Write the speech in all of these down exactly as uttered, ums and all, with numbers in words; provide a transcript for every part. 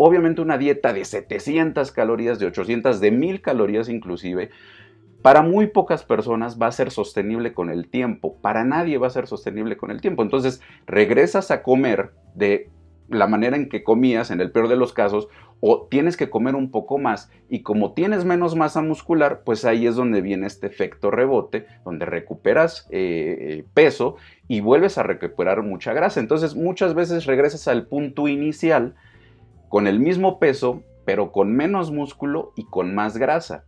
obviamente una dieta de setecientas calorías, de ochocientas, de mil calorías inclusive, para muy pocas personas va a ser sostenible con el tiempo. Para nadie va a ser sostenible con el tiempo. Entonces regresas a comer de la manera en que comías, en el peor de los casos, o tienes que comer un poco más, y como tienes menos masa muscular, pues ahí es donde viene este efecto rebote, donde recuperas eh, peso y vuelves a recuperar mucha grasa. Entonces muchas veces regresas al punto inicial con el mismo peso, pero con menos músculo y con más grasa.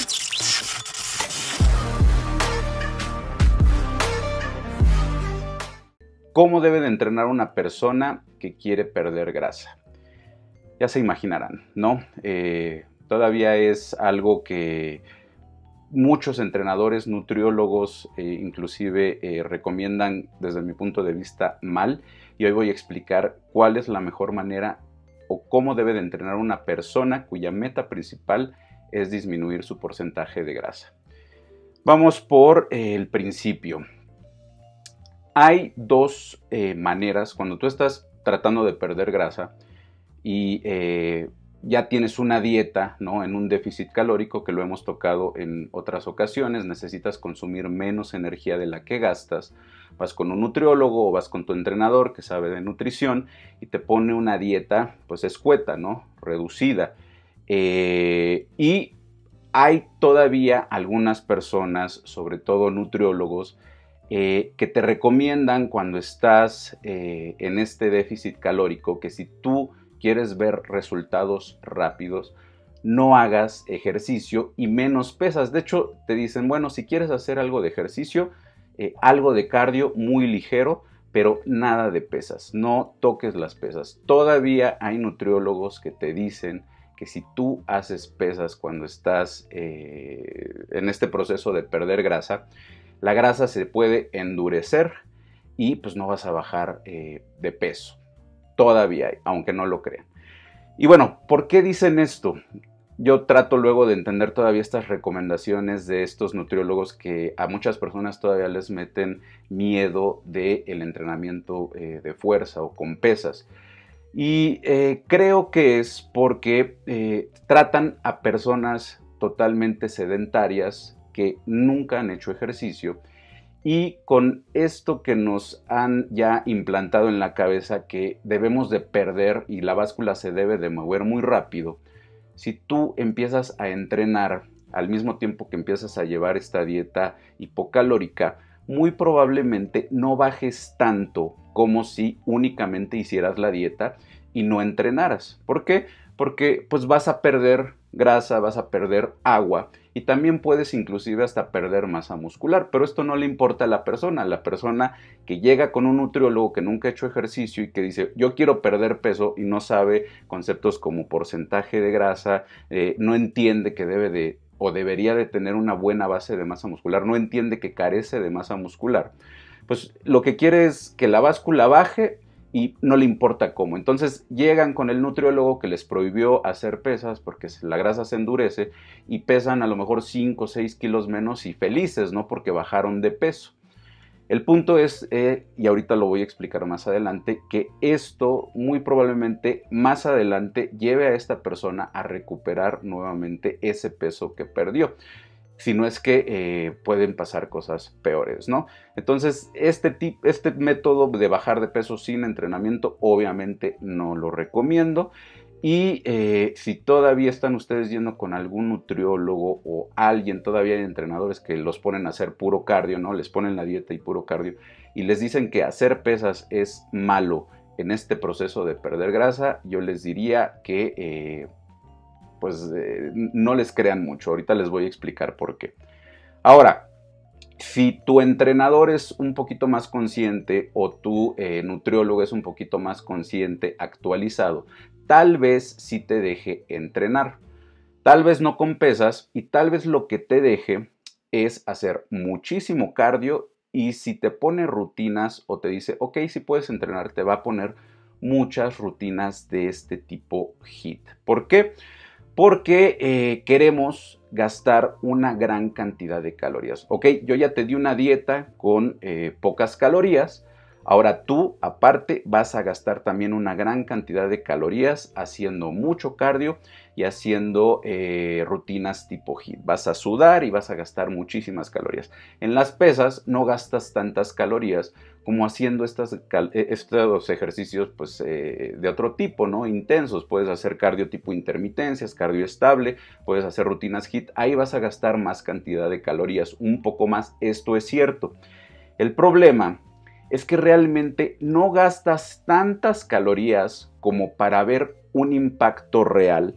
¿Cómo debe de entrenar una persona que quiere perder grasa? Ya se imaginarán, ¿no? Eh, todavía es algo que muchos entrenadores, nutriólogos, eh, inclusive eh, recomiendan desde mi punto de vista mal, y hoy voy a explicar cuál es la mejor manera o cómo debe de entrenar una persona cuya meta principal es disminuir su porcentaje de grasa. Vamos por eh, el principio. Hay dos eh, maneras cuando tú estás tratando de perder grasa y eh, ya tienes una dieta, ¿no?, en un déficit calórico, que lo hemos tocado en otras ocasiones. Necesitas consumir menos energía de la que gastas. Vas con un nutriólogo o vas con tu entrenador que sabe de nutrición y te pone una dieta pues escueta, ¿no?, reducida. Eh, y hay todavía algunas personas, sobre todo nutriólogos, Eh, que te recomiendan cuando estás eh, en este déficit calórico, que si tú quieres ver resultados rápidos, no hagas ejercicio y menos pesas. De hecho, te dicen, bueno, si quieres hacer algo de ejercicio, eh, algo de cardio muy ligero, pero nada de pesas, no toques las pesas. Todavía hay nutriólogos que te dicen que si tú haces pesas cuando estás eh, en este proceso de perder grasa, la grasa se puede endurecer y pues no vas a bajar eh, de peso. Todavía hay, aunque no lo crean. Y bueno, ¿por qué dicen esto? Yo trato luego de entender todavía estas recomendaciones de estos nutriólogos que a muchas personas todavía les meten miedo del entrenamiento eh, de fuerza o con pesas. Y eh, creo que es porque eh, tratan a personas totalmente sedentarias que nunca han hecho ejercicio, y con esto que nos han ya implantado en la cabeza que debemos de perder y la báscula se debe de mover muy rápido. Si tú empiezas a entrenar al mismo tiempo que empiezas a llevar esta dieta hipocalórica, muy probablemente no bajes tanto como si únicamente hicieras la dieta y no entrenaras. ¿Por qué? Porque pues vas a perder grasa, vas a perder agua y también puedes inclusive hasta perder masa muscular, pero esto no le importa a la persona. La persona que llega con un nutriólogo que nunca ha hecho ejercicio y que dice yo quiero perder peso y no sabe conceptos como porcentaje de grasa, eh, no entiende que debe de o debería de tener una buena base de masa muscular, no entiende que carece de masa muscular, pues lo que quiere es que la báscula baje y no le importa cómo. Entonces llegan con el nutriólogo que les prohibió hacer pesas porque la grasa se endurece y pesan a lo mejor cinco o seis kilos menos y felices, ¿no?, porque bajaron de peso. El punto es, eh, y ahorita lo voy a explicar más adelante, que esto muy probablemente más adelante lleve a esta persona a recuperar nuevamente ese peso que perdió. Si no es que eh, pueden pasar cosas peores, ¿no? Entonces, este, tip, este método de bajar de peso sin entrenamiento, obviamente no lo recomiendo. Y eh, si todavía están ustedes yendo con algún nutriólogo o alguien, todavía hay entrenadores que los ponen a hacer puro cardio, ¿no? Les ponen la dieta y puro cardio y les dicen que hacer pesas es malo en este proceso de perder grasa, yo les diría que eh, pues eh, no les crean mucho. Ahorita les voy a explicar por qué. Ahora, si tu entrenador es un poquito más consciente o tu eh, nutriólogo es un poquito más consciente, actualizado, tal vez sí te deje entrenar. Tal vez no con pesas y tal vez lo que te deje es hacer muchísimo cardio, y si te pone rutinas o te dice, ok, si puedes entrenar, te va a poner muchas rutinas de este tipo HIIT. ¿Por qué? Porque eh, queremos gastar una gran cantidad de calorías. Ok, yo ya te di una dieta con eh, pocas calorías, Ahora tú, aparte, vas a gastar también una gran cantidad de calorías haciendo mucho cardio y haciendo eh, rutinas tipo HIIT. Vas a sudar y vas a gastar muchísimas calorías. En las pesas no gastas tantas calorías como haciendo estas, estos ejercicios pues, eh, de otro tipo, ¿no? Intensos. Puedes hacer cardio tipo intermitencias, cardio estable, puedes hacer rutinas HIIT. Ahí vas a gastar más cantidad de calorías, un poco más. Esto es cierto. El problema es que realmente no gastas tantas calorías como para ver un impacto real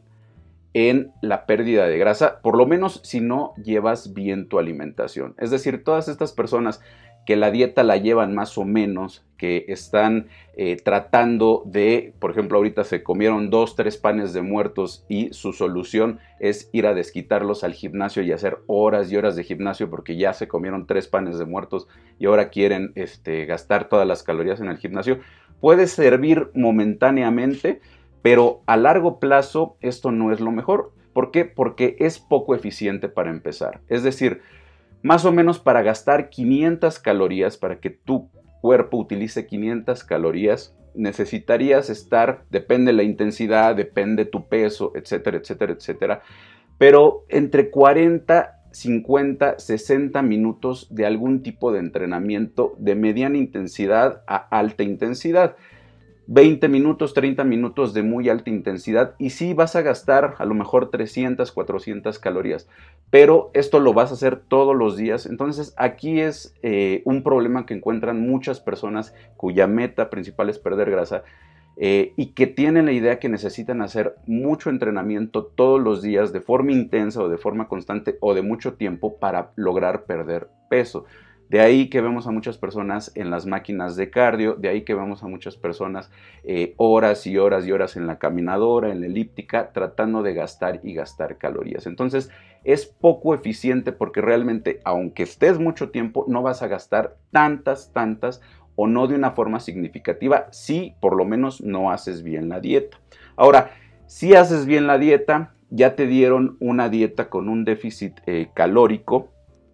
en la pérdida de grasa, por lo menos si no llevas bien tu alimentación. Es decir, todas estas personas que la dieta la llevan más o menos, que están eh, tratando de, por ejemplo, ahorita se comieron dos, tres panes de muertos y su solución es ir a desquitarlos al gimnasio y hacer horas y horas de gimnasio porque ya se comieron tres panes de muertos y ahora quieren este, gastar todas las calorías en el gimnasio. Puede servir momentáneamente, pero a largo plazo esto no es lo mejor. ¿Por qué? Porque es poco eficiente para empezar. Es decir, más o menos para gastar quinientas calorías, para que tu cuerpo utilice quinientas calorías, necesitarías estar, depende de la intensidad, depende tu peso, etcétera, etcétera, etcétera, pero entre cuarenta, cincuenta, sesenta minutos de algún tipo de entrenamiento de mediana intensidad a alta intensidad. veinte minutos, treinta minutos de muy alta intensidad y sí vas a gastar a lo mejor trescientas, cuatrocientas calorías, pero esto lo vas a hacer todos los días. Entonces aquí es eh, un problema que encuentran muchas personas cuya meta principal es perder grasa eh, y que tienen la idea que necesitan hacer mucho entrenamiento todos los días de forma intensa o de forma constante o de mucho tiempo para lograr perder peso. De ahí que vemos a muchas personas en las máquinas de cardio, de ahí que vemos a muchas personas eh, horas y horas y horas en la caminadora, en la elíptica, tratando de gastar y gastar calorías. Entonces es poco eficiente porque realmente, aunque estés mucho tiempo, no vas a gastar tantas, tantas o no de una forma significativa si por lo menos no haces bien la dieta. Ahora, si haces bien la dieta, ya te dieron una dieta con un déficit eh, calórico,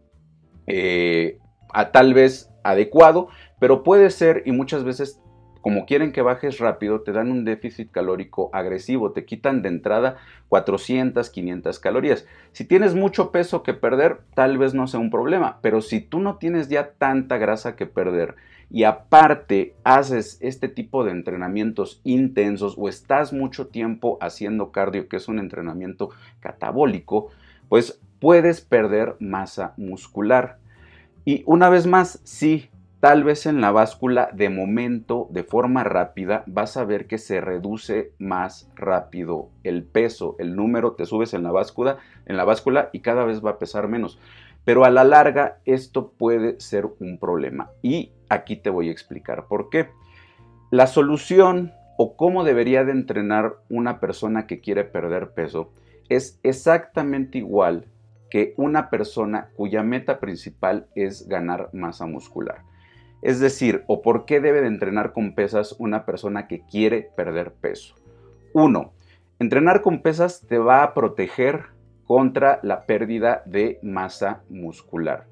eh, a tal vez adecuado, pero puede ser y muchas veces como quieren que bajes rápido te dan un déficit calórico agresivo, te quitan de entrada cuatrocientas, quinientas calorías. Si tienes mucho peso que perder tal vez no sea un problema, pero si tú no tienes ya tanta grasa que perder y aparte haces este tipo de entrenamientos intensos o estás mucho tiempo haciendo cardio, que es un entrenamiento catabólico, pues puedes perder masa muscular. Y una vez más, sí, tal vez en la báscula de momento, de forma rápida, vas a ver que se reduce más rápido el peso, el número, te subes en la báscula, en la báscula y cada vez va a pesar menos. Pero a la larga esto puede ser un problema y aquí te voy a explicar por qué. La solución o cómo debería de entrenar una persona que quiere perder peso es exactamente igual que una persona cuya meta principal es ganar masa muscular. Es decir, o por qué debe de entrenar con pesas una persona que quiere perder peso. Uno, entrenar con pesas te va a proteger contra la pérdida de masa muscular.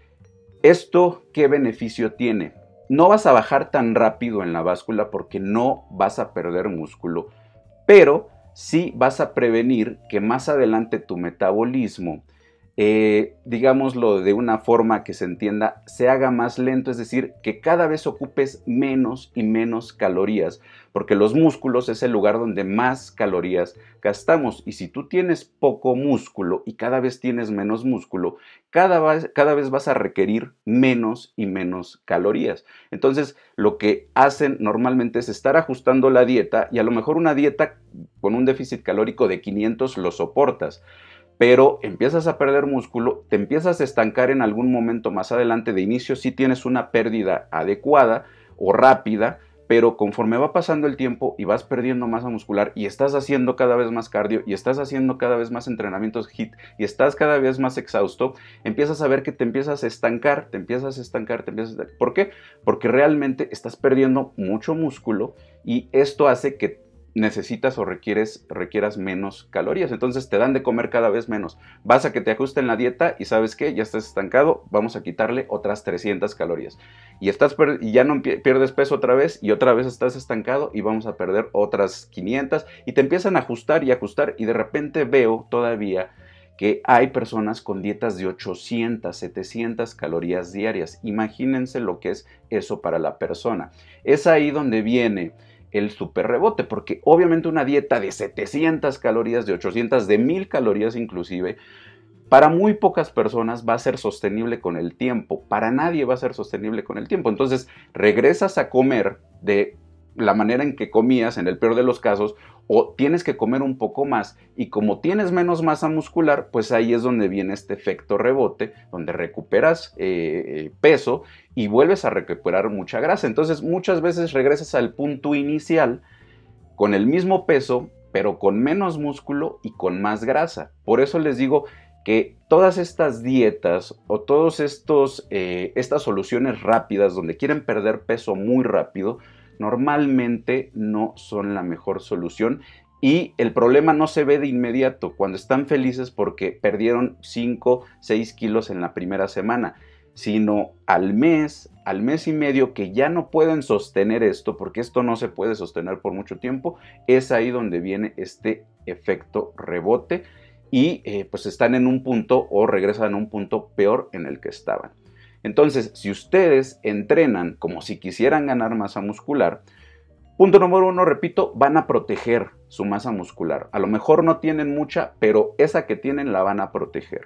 ¿Esto qué beneficio tiene? No vas a bajar tan rápido en la báscula porque no vas a perder músculo, pero sí vas a prevenir que más adelante tu metabolismo, Eh, digámoslo de una forma que se entienda, se haga más lento, es decir, que cada vez ocupes menos y menos calorías, porque los músculos es el lugar donde más calorías gastamos, y si tú tienes poco músculo y cada vez tienes menos músculo, cada vez, cada vez vas a requerir menos y menos calorías. Entonces, lo que hacen normalmente es estar ajustando la dieta, y a lo mejor una dieta con un déficit calórico de quinientos lo soportas, pero empiezas a perder músculo, te empiezas a estancar en algún momento más adelante. De inicio sí tienes una pérdida adecuada o rápida, pero conforme va pasando el tiempo y vas perdiendo masa muscular y estás haciendo cada vez más cardio y estás haciendo cada vez más entrenamientos HIIT y estás cada vez más exhausto, empiezas a ver que te empiezas a estancar, te empiezas a estancar, te empiezas a estancar. ¿Por qué? Porque realmente estás perdiendo mucho músculo y esto hace que necesitas o requieres, requieras menos calorías. Entonces te dan de comer cada vez menos. Vas a que te ajusten la dieta y ¿sabes qué? Ya estás estancado, vamos a quitarle otras trescientas calorías. Y, estás y ya no pierdes peso otra vez y otra vez estás estancado y vamos a perder otras quinientas y te empiezan a ajustar y ajustar y de repente veo todavía que hay personas con dietas de ochocientas, setecientas calorías diarias. Imagínense lo que es eso para la persona. Es ahí donde viene el super rebote, porque obviamente una dieta de setecientas calorías, de ochocientas, de mil calorías inclusive, para muy pocas personas va a ser sostenible con el tiempo, para nadie va a ser sostenible con el tiempo. Entonces regresas a comer de la manera en que comías en el peor de los casos, o tienes que comer un poco más y como tienes menos masa muscular, pues ahí es donde viene este efecto rebote, donde recuperas eh, peso y vuelves a recuperar mucha grasa. Entonces muchas veces regresas al punto inicial con el mismo peso, pero con menos músculo y con más grasa. Por eso les digo que todas estas dietas o todas eh, estas soluciones rápidas donde quieren perder peso muy rápido, normalmente no son la mejor solución y el problema no se ve de inmediato cuando están felices porque perdieron cinco, seis kilos en la primera semana, sino al mes, al mes y medio que ya no pueden sostener esto, porque esto no se puede sostener por mucho tiempo, es ahí donde viene este efecto rebote y eh, pues están en un punto o regresan a un punto peor en el que estaban. Entonces, si ustedes entrenan como si quisieran ganar masa muscular, punto número uno, repito, van a proteger su masa muscular. A lo mejor no tienen mucha, pero esa que tienen la van a proteger.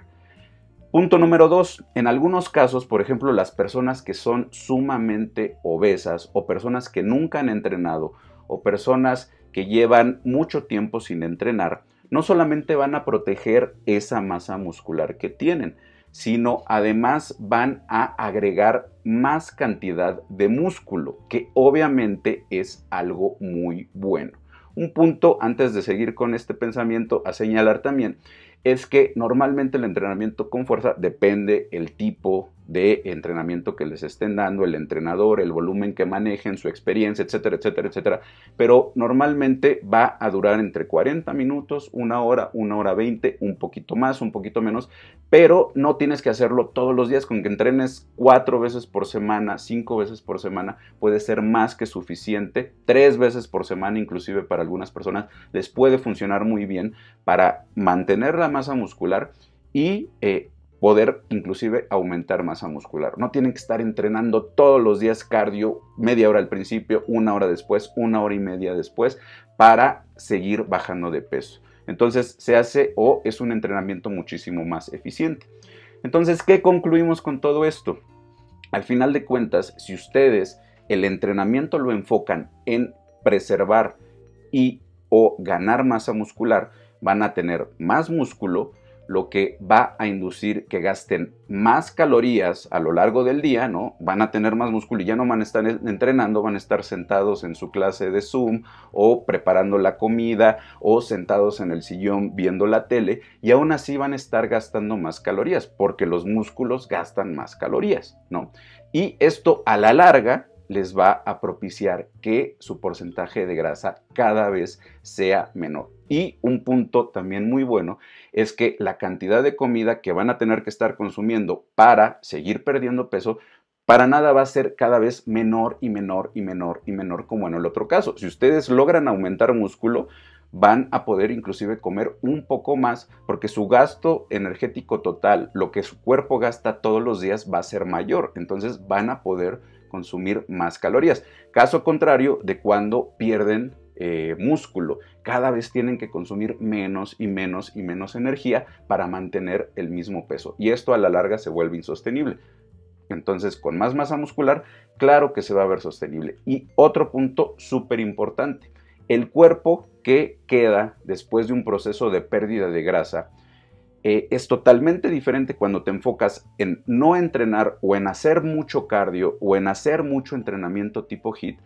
Punto número dos, en algunos casos, por ejemplo, las personas que son sumamente obesas o personas que nunca han entrenado o personas que llevan mucho tiempo sin entrenar, no solamente van a proteger esa masa muscular que tienen, sino además van a agregar más cantidad de músculo, que obviamente es algo muy bueno. Un punto antes de seguir con este pensamiento a señalar también es que normalmente el entrenamiento con fuerza depende el tipo de entrenamiento que les estén dando, el entrenador, el volumen que manejen, su experiencia, etcétera, etcétera, etcétera. Pero normalmente va a durar entre cuarenta minutos, una hora, una hora veinte, un poquito más, un poquito menos, pero no tienes que hacerlo todos los días. Con que entrenes cuatro veces por semana, cinco veces por semana, puede ser más que suficiente. Tres veces por semana, inclusive para algunas personas, les puede funcionar muy bien para mantener la masa muscular y eh, poder inclusive aumentar masa muscular. No tienen que estar entrenando todos los días cardio, media hora al principio, una hora después, una hora y media después, para seguir bajando de peso. Entonces se hace o es un entrenamiento muchísimo más eficiente. Entonces, ¿qué concluimos con todo esto? Al final de cuentas, si ustedes el entrenamiento lo enfocan en preservar y o ganar masa muscular, van a tener más músculo, lo que va a inducir que gasten más calorías a lo largo del día, ¿no? Van a tener más músculo y ya no van a estar entrenando, van a estar sentados en su clase de Zoom o preparando la comida o sentados en el sillón viendo la tele y aún así van a estar gastando más calorías porque los músculos gastan más calorías, ¿no? Y esto a la larga les va a propiciar que su porcentaje de grasa cada vez sea menor. Y un punto también muy bueno es que la cantidad de comida que van a tener que estar consumiendo para seguir perdiendo peso, para nada va a ser cada vez menor y menor y menor y menor como en el otro caso. Si ustedes logran aumentar músculo, van a poder inclusive comer un poco más porque su gasto energético total, lo que su cuerpo gasta todos los días, va a ser mayor. Entonces van a poder consumir más calorías. Caso contrario de cuando pierden eh, músculo, cada vez tienen que consumir menos y menos y menos energía para mantener el mismo peso y esto a la larga se vuelve insostenible. Entonces, con más masa muscular, claro que se va a ver sostenible. Y otro punto súper importante, el cuerpo que queda después de un proceso de pérdida de grasa Eh, es totalmente diferente cuando te enfocas en no entrenar o en hacer mucho cardio o en hacer mucho entrenamiento tipo HIIT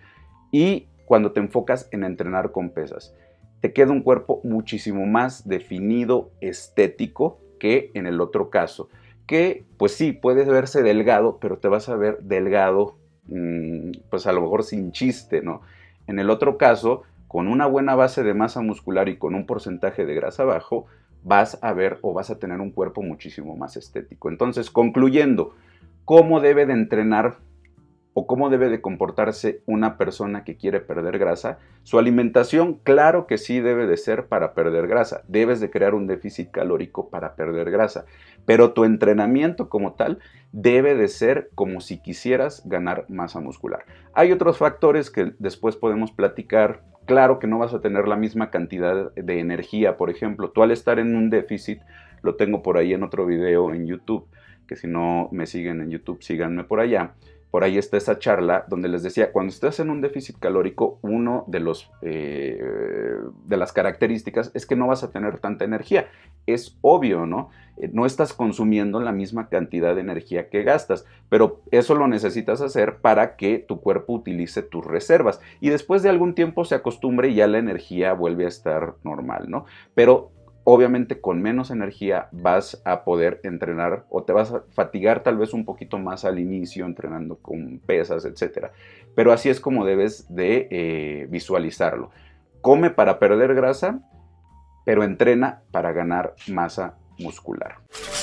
y cuando te enfocas en entrenar con pesas. Te queda un cuerpo muchísimo más definido, estético que en el otro caso. Que pues sí, puedes verse delgado, pero te vas a ver delgado, mmm, pues a lo mejor sin chiste, ¿no? En el otro caso, con una buena base de masa muscular y con un porcentaje de grasa bajo, vas a ver o vas a tener un cuerpo muchísimo más estético. Entonces, concluyendo, ¿cómo debe de entrenar o cómo debe de comportarse una persona que quiere perder grasa? Su alimentación, claro que sí debe de ser para perder grasa. Debes de crear un déficit calórico para perder grasa. Pero tu entrenamiento como tal debe de ser como si quisieras ganar masa muscular. Hay otros factores que después podemos platicar. Claro que no vas a tener la misma cantidad de energía. Por ejemplo, tú al estar en un déficit, lo tengo por ahí en otro video en YouTube, que si no me siguen en YouTube, síganme por allá. Por ahí está esa charla donde les decía, cuando estás en un déficit calórico, uno de, los, eh, de las características es que no vas a tener tanta energía. Es obvio, ¿no? Eh, no estás consumiendo la misma cantidad de energía que gastas, pero eso lo necesitas hacer para que tu cuerpo utilice tus reservas. Y después de algún tiempo se acostumbre y ya la energía vuelve a estar normal, ¿no? Pero obviamente con menos energía vas a poder entrenar o te vas a fatigar tal vez un poquito más al inicio entrenando con pesas, etcétera. Pero así es como debes de eh, visualizarlo. Come para perder grasa, pero entrena para ganar masa muscular.